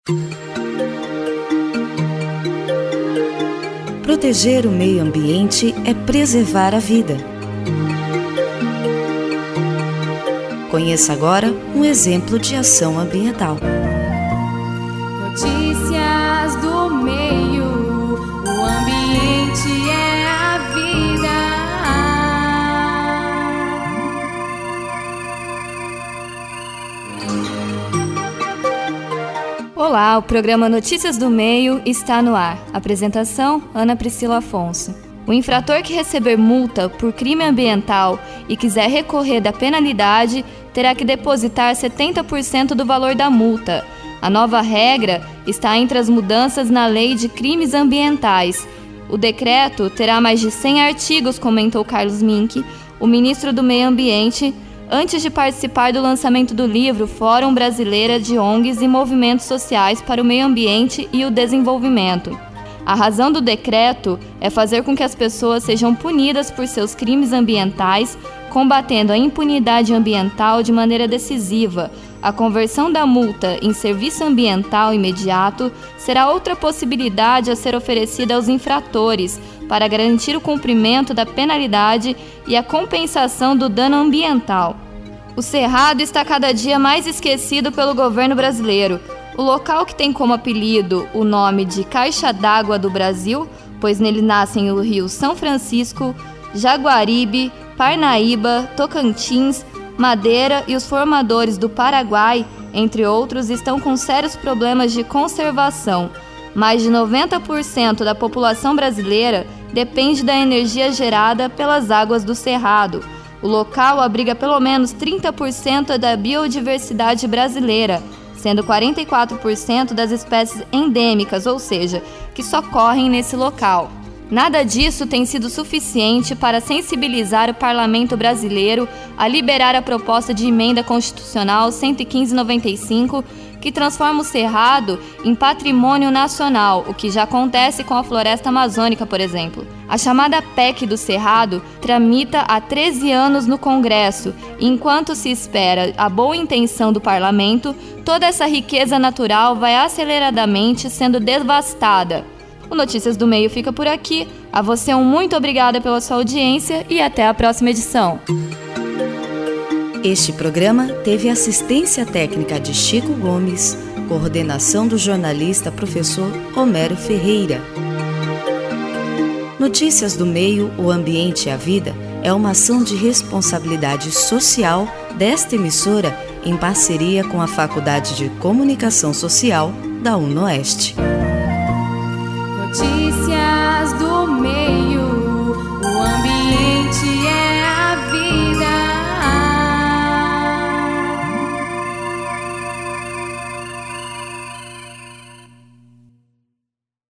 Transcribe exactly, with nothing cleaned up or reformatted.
Proteger o meio ambiente é preservar a vida. Conheça agora um exemplo de ação ambiental. Notícias do meio, o ambiente é a vida. Olá, o programa Notícias do Meio está no ar. Apresentação, Ana Priscila Afonso. O infrator que receber multa por crime ambiental e quiser recorrer da penalidade, terá que depositar setenta por cento do valor da multa. A nova regra está entre as mudanças na Lei de Crimes Ambientais. O decreto terá mais de cem artigos, comentou Carlos Mink, o ministro do Meio Ambiente, antes de participar do lançamento do livro Fórum Brasileira de O N Gs e Movimentos Sociais para o Meio Ambiente e o Desenvolvimento. A razão do decreto é fazer com que as pessoas sejam punidas por seus crimes ambientais, combatendo a impunidade ambiental de maneira decisiva. A conversão da multa em serviço ambiental imediato será outra possibilidade a ser oferecida aos infratores para garantir o cumprimento da penalidade e a compensação do dano ambiental. O Cerrado está cada dia mais esquecido pelo governo brasileiro. O local, que tem como apelido o nome de Caixa d'Água do Brasil, pois nele nascem o rio São Francisco, Jaguaribe, Parnaíba, Tocantins, Madeira e os formadores do Paraguai, entre outros, estão com sérios problemas de conservação. Mais de noventa por cento da população brasileira depende da energia gerada pelas águas do Cerrado. O local abriga pelo menos trinta por cento da biodiversidade brasileira, sendo quarenta e quatro por cento das espécies endêmicas, ou seja, que só correm nesse local. Nada disso tem sido suficiente para sensibilizar o Parlamento brasileiro a liberar a proposta de emenda constitucional cento e quinze noventa e cinco, que transforma o Cerrado em patrimônio nacional, o que já acontece com a floresta amazônica, por exemplo. A chamada P E C do Cerrado tramita há treze anos no Congresso, e enquanto se espera a boa intenção do Parlamento, toda essa riqueza natural vai aceleradamente sendo devastada. O Notícias do Meio fica por aqui. A você um muito obrigada pela sua audiência e até a próxima edição. Este programa teve assistência técnica de Chico Gomes, coordenação do jornalista professor Homero Ferreira. Notícias do Meio, o ambiente e a vida é uma ação de responsabilidade social desta emissora em parceria com a Faculdade de Comunicação Social da UNOeste. Notícias